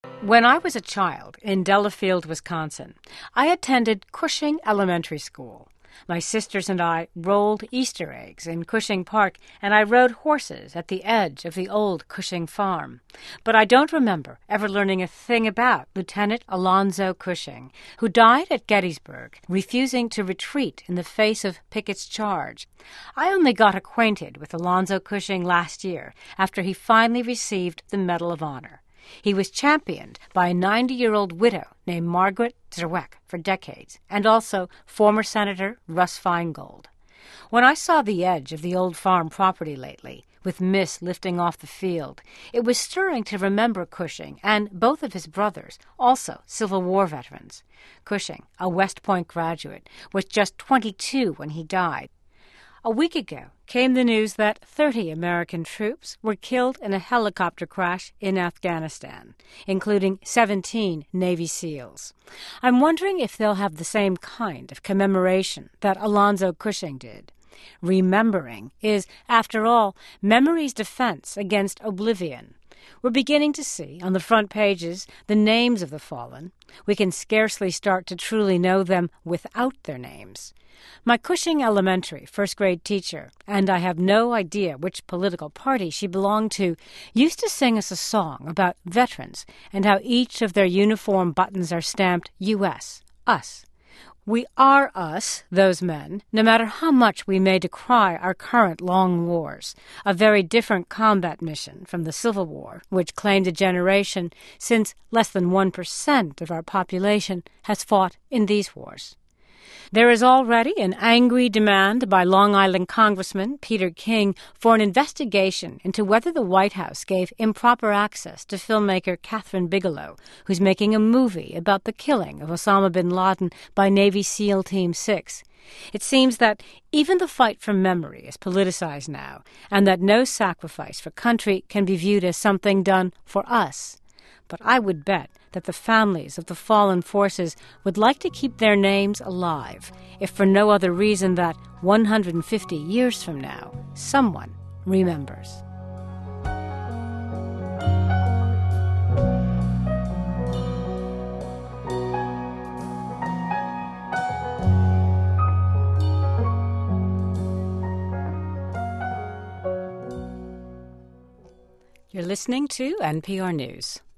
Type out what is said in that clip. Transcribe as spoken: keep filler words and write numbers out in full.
When I was a child in Delafield, Wisconsin, I attended Cushing Elementary School. My sisters and I rolled Easter eggs in Cushing Park, and I rode horses at the edge of the old Cushing farm. But I don't remember ever learning a thing about Lieutenant Alonzo Cushing, who died at Gettysburg, refusing to retreat in the face of Pickett's charge. I only got acquainted with Alonzo Cushing last year, after he finally received the Medal of Honor. He was championed by a ninety-year-old widow named Margaret Zerweck for decades, and also former Senator Russ Feingold. When I saw the edge of the old farm property lately, with mist lifting off the field, it was stirring to remember Cushing and both of his brothers, also Civil War veterans. Cushing, a West Point graduate, was just twenty-two when he died. A week ago came the news that thirty American troops were killed in a helicopter crash in Afghanistan, including seventeen Navy SEALs. I'm wondering if they'll have the same kind of commemoration that Alonzo Cushing did. Remembering is, after all, memory's defense against oblivion. We're beginning to see on the front pages the names of the fallen. We can scarcely start to truly know them without their names. My Cushing Elementary first-grade teacher, and I have no idea which political party she belonged to, used to sing us a song about veterans and how each of their uniform buttons are stamped U S, us. We are us, those men, no matter how much we may decry our current long wars, a very different combat mission from the Civil War, which claimed a generation, since less than one percent of our population has fought in these wars. There is already an angry demand by Long Island Congressman Peter King for an investigation into whether the White House gave improper access to filmmaker Catherine Bigelow, who's making a movie about the killing of Osama bin Laden by Navy SEAL Team six. It seems that even the fight for memory is politicized now, and that no sacrifice for country can be viewed as something done for us. But I would bet that the families of the fallen forces would like to keep their names alive, if for no other reason that one hundred fifty years from now, someone remembers. You're listening to N P R News.